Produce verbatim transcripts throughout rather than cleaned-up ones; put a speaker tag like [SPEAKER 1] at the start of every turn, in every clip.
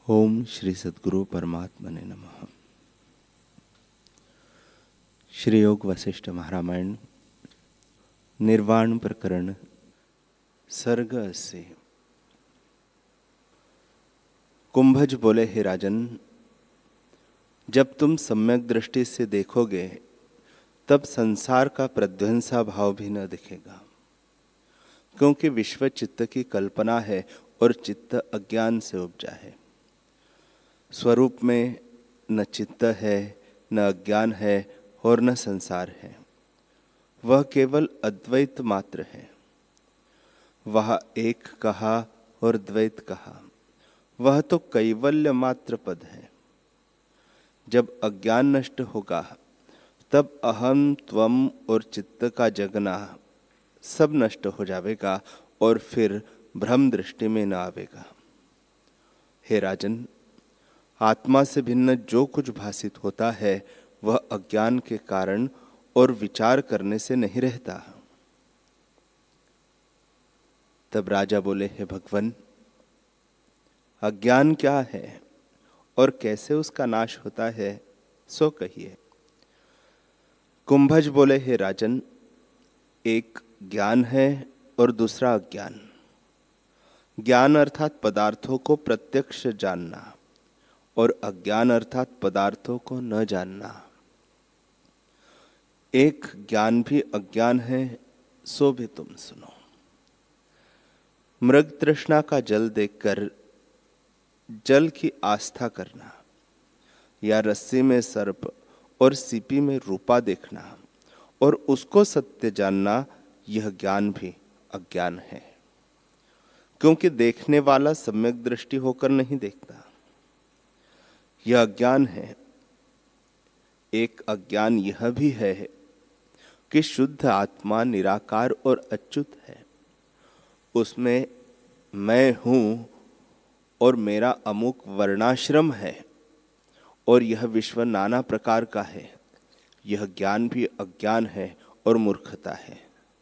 [SPEAKER 1] ओम श्री सद्गुरु परमात्मने नमः। श्री योग वशिष्ठ महारामायण निर्वाण प्रकरण सर्ग अस्सी। कुंभज बोले, हे राजन, जब तुम सम्यक दृष्टि से देखोगे तब संसार का प्रध्वंसा भाव भी न दिखेगा, क्योंकि विश्व चित्त की कल्पना है और चित्त अज्ञान से उपजा है। स्वरूप में न चित्त है, न अज्ञान है और न संसार है। वह केवल अद्वैत मात्र है। वह एक कहा और द्वैत कहा, वह तो कैवल्य मात्र पद है। जब अज्ञान नष्ट होगा तब अहम त्वम और चित्त का जगना सब नष्ट हो जाएगा और फिर भ्रम दृष्टि में न आवेगा। हे राजन, आत्मा से भिन्न जो कुछ भासित होता है वह अज्ञान के कारण और विचार करने से नहीं रहता। तब राजा बोले, हे भगवन, अज्ञान क्या है और कैसे उसका नाश होता है, सो कहिए। कुंभज बोले, हे राजन, एक ज्ञान है और दूसरा अज्ञान। ज्ञान अर्थात पदार्थों को प्रत्यक्ष जानना और अज्ञान अर्थात पदार्थों को न जानना। एक ज्ञान भी अज्ञान है, सो भी तुम सुनो। मृग तृष्णा का जल देखकर जल की आस्था करना, या रस्सी में सर्प और सीपी में रूपा देखना और उसको सत्य जानना, यह ज्ञान भी अज्ञान है, क्योंकि देखने वाला सम्यक दृष्टि होकर नहीं देखता। यह अज्ञान है। एक अज्ञान यह भी है कि शुद्ध आत्मा निराकार और अच्युत है। उसमें मैं हूं और मेरा अमुक वर्णाश्रम है और यह विश्व नाना प्रकार का है। यह ज्ञान भी अज्ञान है और मूर्खता है।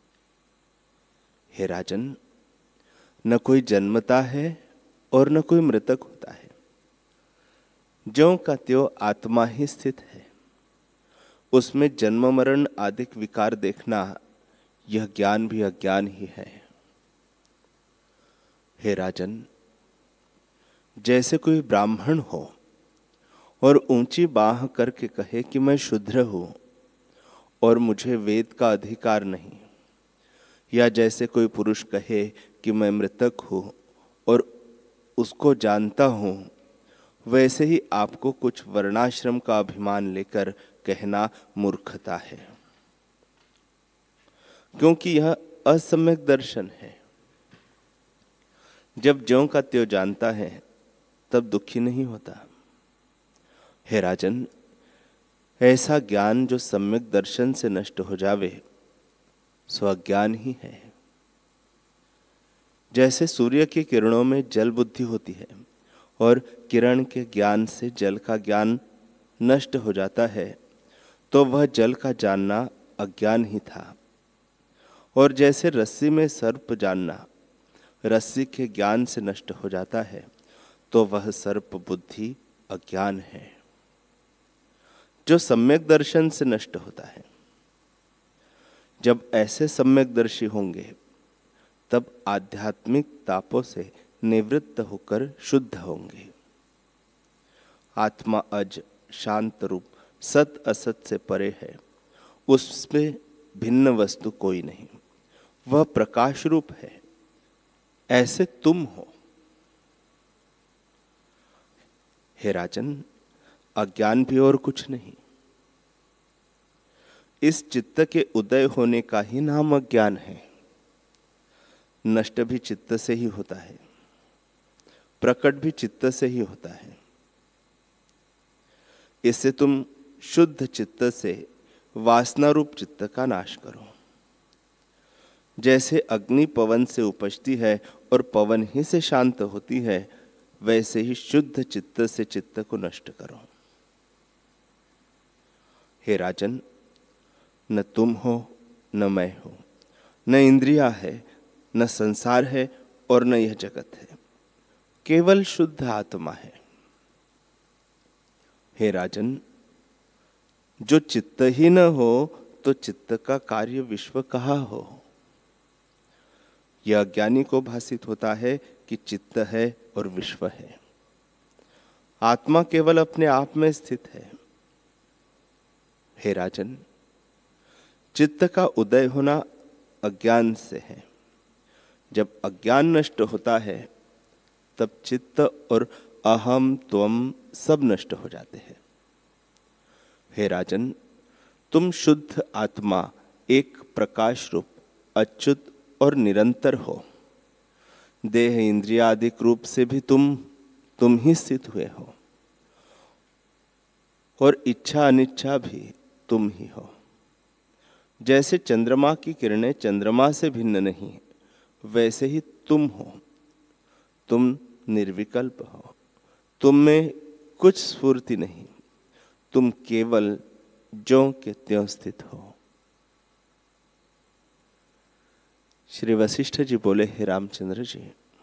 [SPEAKER 1] हे राजन, न कोई जन्मता है और न कोई मृतक होता है। ज्यों का त्यों आत्मा ही स्थित है। उसमें जन्म मरण आदि विकार देखना, यह ज्ञान भी अज्ञान ही है। हे राजन, जैसे कोई ब्राह्मण हो और ऊंची बाह करके कहे कि मैं शूद्र हूं और मुझे वेद का अधिकार नहीं, या जैसे कोई पुरुष कहे कि मैं मृतक हूं और उसको जानता हूं, वैसे ही आपको कुछ वर्णाश्रम का अभिमान लेकर कहना मूर्खता है, क्योंकि यह असम्यक दर्शन है। जब ज्यों का त्यों जानता है तब दुखी नहीं होता। हे राजन, ऐसा ज्ञान जो सम्यक दर्शन से नष्ट हो जावे सो अज्ञान ही है। जैसे सूर्य की किरणों में जल बुद्धि होती है और किरण के ज्ञान से जल का ज्ञान नष्ट हो जाता है, तो वह जल का जानना अज्ञान ही था। और जैसे रस्सी में सर्प जानना रस्सी के ज्ञान से नष्ट हो जाता है, तो वह सर्प बुद्धि अज्ञान है जो सम्यक दर्शन से नष्ट होता है। जब ऐसे सम्यक दर्शी होंगे तब आध्यात्मिक तापों से निवृत्त होकर शुद्ध होंगे। आत्मा अज शांत रूप सत असत से परे है। उसमें भिन्न वस्तु कोई नहीं। वह प्रकाश रूप है। ऐसे तुम हो। हे राजन, अज्ञान भी और कुछ नहीं। इस चित्त के उदय होने का ही नाम अज्ञान है। नष्ट भी चित्त से ही होता है, प्रकट भी चित्त से ही होता है। इससे तुम शुद्ध चित्त से वासना रूप चित्त का नाश करो। जैसे अग्नि पवन से उपजती है और पवन ही से शांत होती है, वैसे ही शुद्ध चित्त से चित्त को नष्ट करो। हे राजन, न तुम हो न मैं हूं, न इंद्रिया है, न संसार है और न यह जगत है। केवल शुद्ध आत्मा है। हे राजन, जो चित्त ही न हो तो चित्त का कार्य विश्व कहाँ हो। यह अज्ञानी को भासित होता है कि चित्त है और विश्व है। आत्मा केवल अपने आप में स्थित है। हे राजन, चित्त का उदय होना अज्ञान से है। जब अज्ञान नष्ट होता है तब चित्त और अहम त्वम सब नष्ट हो जाते हैं। हे राजन, तुम शुद्ध आत्मा, एक प्रकाश रूप, अच्युत और निरंतर हो। देह इंद्रिय आदि रूप से भी तुम तुम ही स्थित हुए हो और इच्छा अनिच्छा भी तुम ही हो। जैसे चंद्रमा की किरणें चंद्रमा से भिन्न नहीं, वैसे ही तुम हो। तुम निर्विकल्प हो। तुम में कुछ स्फूर्ति नहीं। तुम केवल ज्यों के त्यों स्थित हो। श्री वशिष्ठ जी बोले, हे रामचंद्र जी,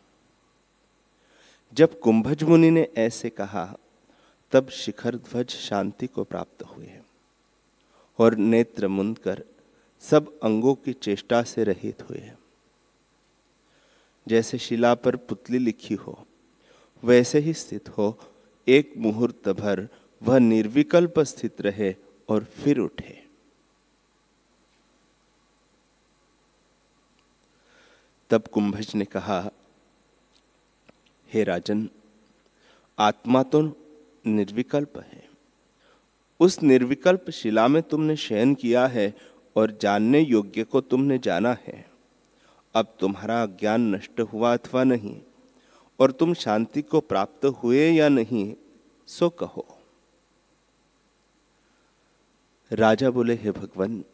[SPEAKER 1] जब कुंभज मुनि ने ऐसे कहा तब शिखर ध्वज शांति को प्राप्त हुए और नेत्र मुंद कर सब अंगों की चेष्टा से रहित हुए। जैसे शिला पर पुतली लिखी हो वैसे ही स्थित हो। एक मुहूर्त भर वह निर्विकल्प स्थित रहे और फिर उठे। तब कुंभज ने कहा, हे राजन, आत्मा तो निर्विकल्प है। उस निर्विकल्प शिला में तुमने शयन किया है और जानने योग्य को तुमने जाना है। अब तुम्हारा अज्ञान नष्ट हुआ अथवा नहीं और तुम शांति को प्राप्त हुए या नहीं, सो कहो। राजा बोले, हे भगवान,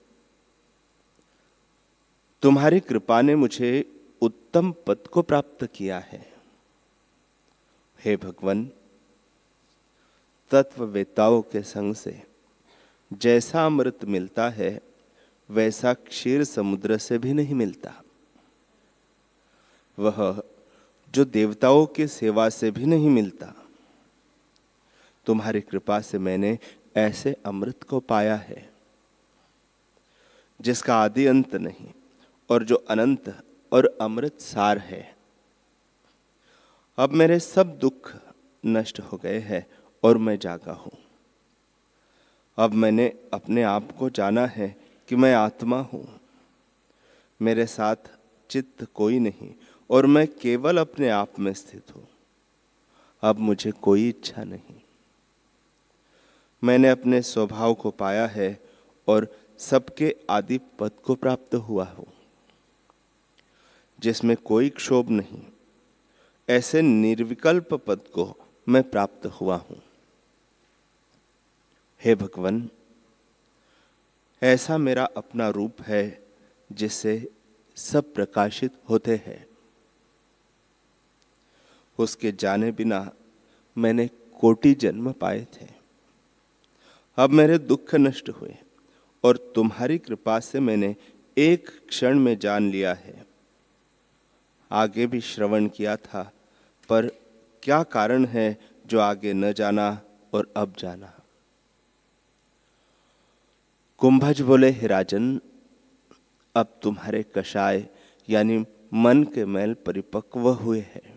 [SPEAKER 1] तुम्हारी कृपा ने मुझे उत्तम पद को प्राप्त किया है। हे भगवान, तत्ववेताओं के संग से जैसा अमृत मिलता है वैसा क्षीर समुद्र से भी नहीं मिलता। वह जो देवताओं की सेवा से भी नहीं मिलता। तुम्हारी कृपा से मैंने ऐसे अमृत को पाया है जिसका आदि अंत नहीं और जो अनंत और अमृत सार है। अब मेरे सब दुख नष्ट हो गए हैं और मैं जागा हूं। अब मैंने अपने आप को जाना है कि मैं आत्मा हूं। मेरे साथ चित्त कोई नहीं और मैं केवल अपने आप में स्थित हूं। अब मुझे कोई इच्छा नहीं। मैंने अपने स्वभाव को पाया है और सबके आदि पद को प्राप्त हुआ हूं जिसमें कोई क्षोभ नहीं। ऐसे निर्विकल्प पद को मैं प्राप्त हुआ हूं। हे भगवान, ऐसा मेरा अपना रूप है जिससे सब प्रकाशित होते हैं। उसके जाने बिना मैंने कोटि जन्म पाए थे। अब मेरे दुख नष्ट हुए और तुम्हारी कृपा से मैंने एक क्षण में जान लिया है। आगे भी श्रवण किया था, पर क्या कारण है जो आगे न जाना और अब जाना। कुंभज बोले, हे राजन, अब तुम्हारे कषाय यानी मन के मैल परिपक्व हुए हैं।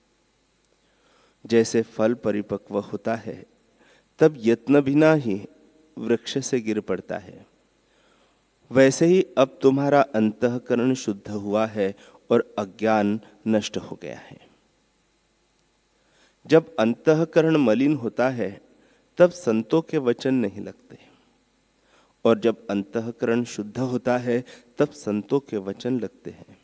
[SPEAKER 1] जैसे फल परिपक्व होता है तब यत्न बिना ही वृक्ष से गिर पड़ता है, वैसे ही अब तुम्हारा अंतःकरण शुद्ध हुआ है और अज्ञान नष्ट हो गया है। जब अंतःकरण मलिन होता है तब संतों के वचन नहीं लगते और जब अंतःकरण शुद्ध होता है तब संतों के वचन लगते हैं।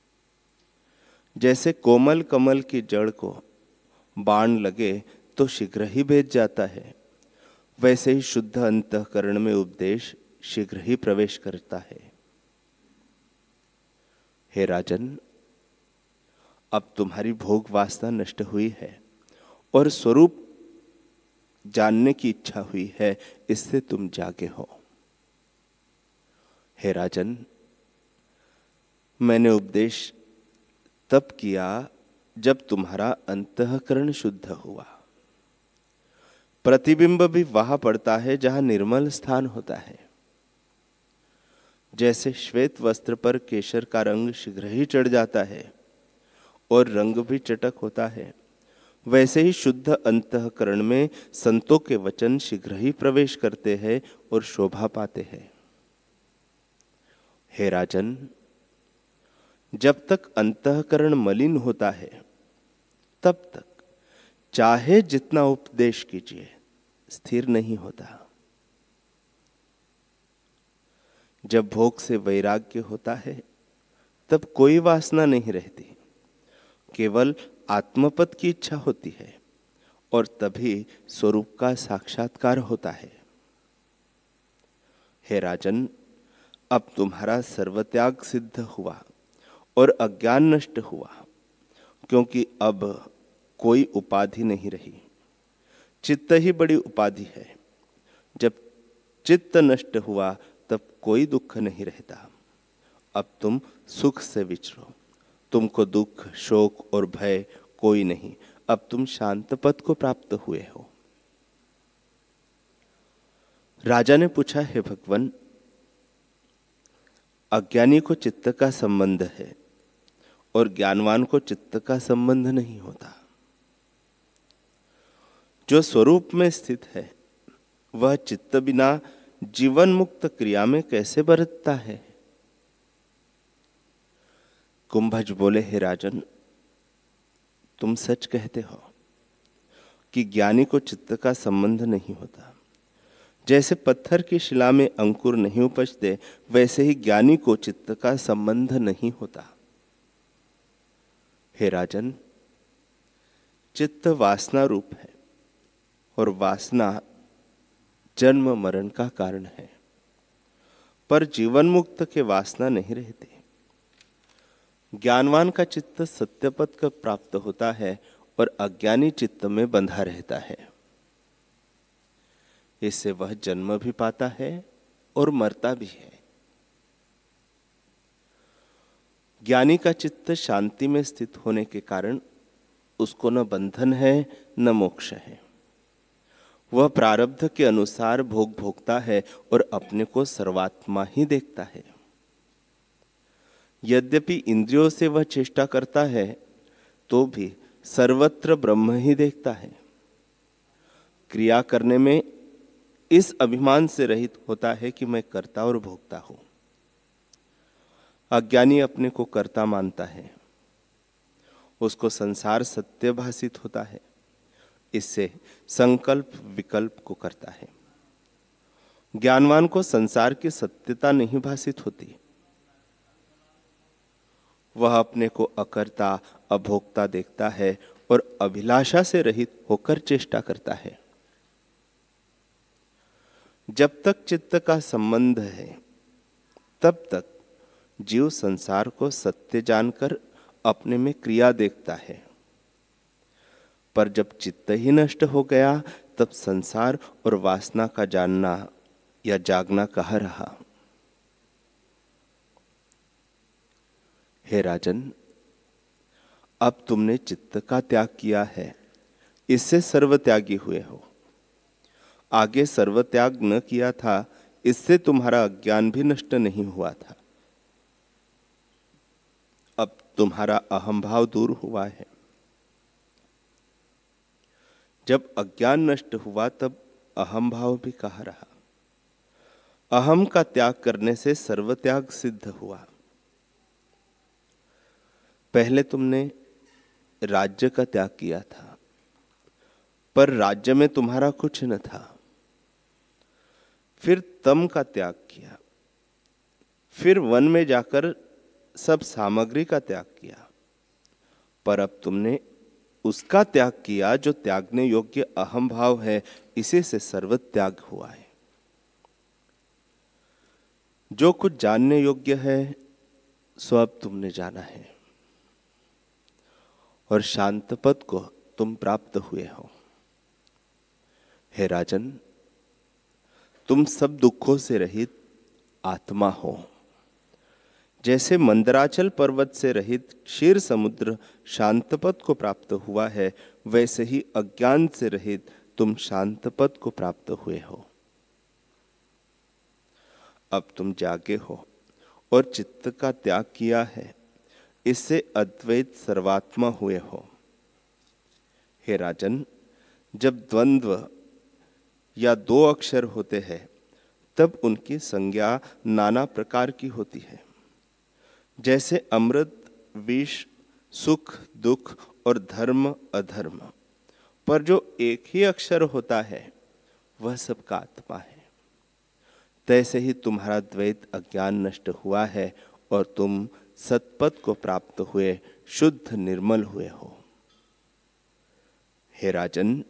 [SPEAKER 1] जैसे कोमल कमल की जड़ को बाण लगे तो शीघ्र ही भेद जाता है, वैसे ही शुद्ध अंतःकरण में उपदेश शीघ्र ही प्रवेश करता है। हे राजन, अब तुम्हारी भोग वासना नष्ट हुई है और स्वरूप जानने की इच्छा हुई है, इससे तुम जागे हो। हे राजन, मैंने उपदेश तब किया जब तुम्हारा अंतःकरण शुद्ध हुआ। प्रतिबिंब भी वहां पड़ता है जहां निर्मल स्थान होता है। जैसे श्वेत वस्त्र पर केशर का रंग शीघ्र ही चढ़ जाता है और रंग भी चटक होता है, वैसे ही शुद्ध अंतःकरण में संतों के वचन शीघ्र ही प्रवेश करते हैं और शोभा पाते हैं। हे राजन, जब तक अंतःकरण मलिन होता है तब तक चाहे जितना उपदेश कीजिए स्थिर नहीं होता। जब भोग से वैराग्य होता है तब कोई वासना नहीं रहती, केवल आत्मपद की इच्छा होती है और तभी स्वरूप का साक्षात्कार होता है। हे राजन, अब तुम्हारा सर्वत्याग सिद्ध हुआ और अज्ञान नष्ट हुआ, क्योंकि अब कोई उपाधि नहीं रही। चित्त ही बड़ी उपाधि है। जब चित्त नष्ट हुआ तब कोई दुख नहीं रहता। अब तुम सुख से विचरो, तुमको दुख, शोक और भय कोई नहीं। अब तुम शांत पद को प्राप्त हुए हो। राजा ने पूछा, हे भगवान, अज्ञानी को चित्त का संबंध है और ज्ञानवान को चित्त का संबंध नहीं होता। जो स्वरूप में स्थित है वह चित्त बिना जीवन मुक्त क्रिया में कैसे बरतता है? कुंभज बोले, हे राजन, तुम सच कहते हो कि ज्ञानी को चित्त का संबंध नहीं होता। जैसे पत्थर की शिला में अंकुर नहीं उपजते, वैसे ही ज्ञानी को चित्त का संबंध नहीं होता। हे राजन, चित्त वासना रूप है और वासना जन्म मरण का कारण है, पर जीवन मुक्त के वासना नहीं रहती। ज्ञानवान का चित्त सत्यपद का प्राप्त होता है और अज्ञानी चित्त में बंधा रहता है। इससे वह जन्म भी पाता है और मरता भी है। ज्ञानी का चित्त शांति में स्थित होने के कारण उसको न बंधन है न मोक्ष है। वह प्रारब्ध के अनुसार भोग भोगता है और अपने को सर्वात्मा ही देखता है। यद्यपि इंद्रियों से वह चेष्टा करता है तो भी सर्वत्र ब्रह्म ही देखता है। क्रिया करने में इस अभिमान से रहित होता है कि मैं कर्ता और भोक्ता हूं। अज्ञानी अपने को कर्ता मानता है, उसको संसार सत्य भासित होता है, इससे संकल्प विकल्प को करता है। ज्ञानवान को संसार की सत्यता नहीं भासित होती, वह अपने को अकर्ता अभोक्ता देखता है और अभिलाषा से रहित होकर चेष्टा करता है। जब तक चित्त का संबंध है तब तक जीव संसार को सत्य जानकर अपने में क्रिया देखता है, पर जब चित्त ही नष्ट हो गया तब संसार और वासना का जानना या जागना कहाँ रहा? हे राजन, अब तुमने चित्त का त्याग किया है, इससे सर्वत्यागी हुए हो। आगे सर्वत्याग न किया था, इससे तुम्हारा अज्ञान भी नष्ट नहीं हुआ था। अब तुम्हारा अहम भाव दूर हुआ है। जब अज्ञान नष्ट हुआ तब अहम भाव भी कहाँ रहा? अहम का त्याग करने से सर्वत्याग सिद्ध हुआ। पहले तुमने राज्य का त्याग किया था, पर राज्य में तुम्हारा कुछ न था। फिर तम का त्याग किया, फिर वन में जाकर सब सामग्री का त्याग किया, पर अब तुमने उसका त्याग किया जो त्यागने योग्य अहम भाव है। इसी से सर्वत्याग हुआ है। जो कुछ जानने योग्य है सो अब तुमने जाना है और शांत पद को तुम प्राप्त हुए हो। हे राजन, तुम सब दुखों से रहित आत्मा हो। जैसे मंदराचल पर्वत से रहित क्षीर समुद्र शांत पद को प्राप्त हुआ है, वैसे ही अज्ञान से रहित तुम शांत पद को प्राप्त हुए हो। अब तुम जागे हो और चित्त का त्याग किया है, इससे अद्वैत सर्वात्मा हुए हो। हे राजन, जब द्वंद्व या दो अक्षर होते हैं तब उनकी संज्ञा नाना प्रकार की होती है। जैसे अमृत, विष, सुख, दुख और धर्म, अधर्म, पर जो एक ही अक्षर होता है वह सबका आत्मा है। तैसे ही तुम्हारा द्वैत अज्ञान नष्ट हुआ है और तुम सतपथ को प्राप्त हुए शुद्ध निर्मल हुए हो। हे राजन,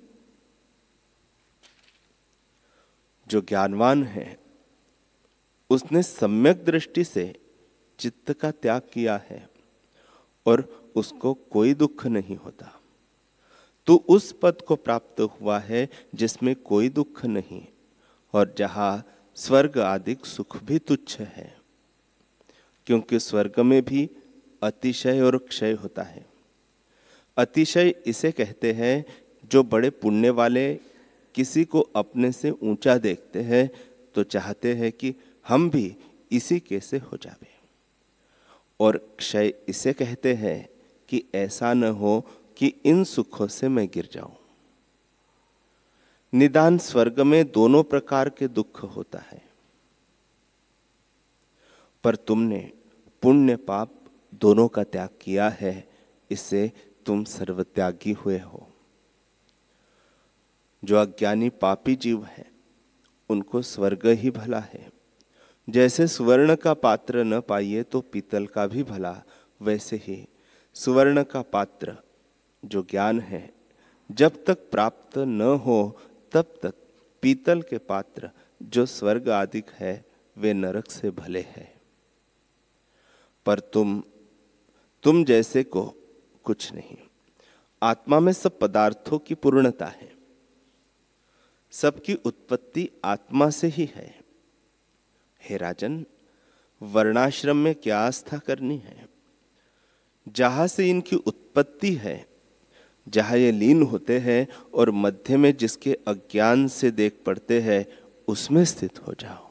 [SPEAKER 1] जो ज्ञानवान है उसने सम्यक दृष्टि से चित्त का त्याग किया है और उसको कोई दुख नहीं होता। तू उस पद को प्राप्त हुआ है जिसमें कोई दुख नहीं और जहां स्वर्ग आदि सुख भी तुच्छ है, क्योंकि स्वर्ग में भी अतिशय और क्षय होता है। अतिशय इसे कहते हैं जो बड़े पुण्य वाले किसी को अपने से ऊंचा देखते हैं तो चाहते हैं कि हम भी इसी के से हो जावे, और क्षय इसे कहते हैं कि ऐसा न हो कि इन सुखों से मैं गिर जाऊं। निदान स्वर्ग में दोनों प्रकार के दुख होता है, पर तुमने पुण्य पाप दोनों का त्याग किया है, इससे तुम सर्वत्यागी हुए हो। जो अज्ञानी पापी जीव है उनको स्वर्ग ही भला है। जैसे सुवर्ण का पात्र न पाइए तो पीतल का भी भला, वैसे ही सुवर्ण का पात्र जो ज्ञान है जब तक प्राप्त न हो तब तक पीतल के पात्र जो स्वर्ग आदि है वे नरक से भले हैं। पर तुम तुम जैसे को कुछ नहीं। आत्मा में सब पदार्थों की पूर्णता है। सबकी उत्पत्ति आत्मा से ही है। हे राजन, वर्णाश्रम में क्या आस्था करनी है? जहां से इनकी उत्पत्ति है, जहां ये लीन होते हैं और मध्य में जिसके अज्ञान से देख पड़ते हैं, उसमें स्थित हो जाओ।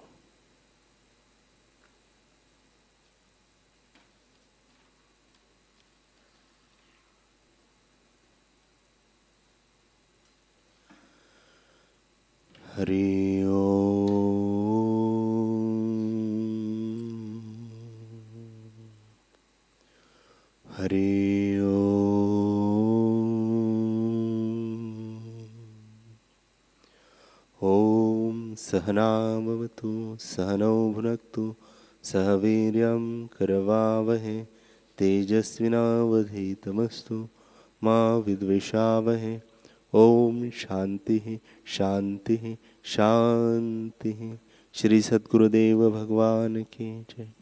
[SPEAKER 1] हरि ओम। हरि ओम। ओम सहना भवतु सहनौ भुनक्तु सह वीर्यं करवावहै तेजस्विनावधीतमस्तु मा विद्विषावहै। ओम शांति शांति शांति। श्री सद्गुरुदेव भगवान की जय।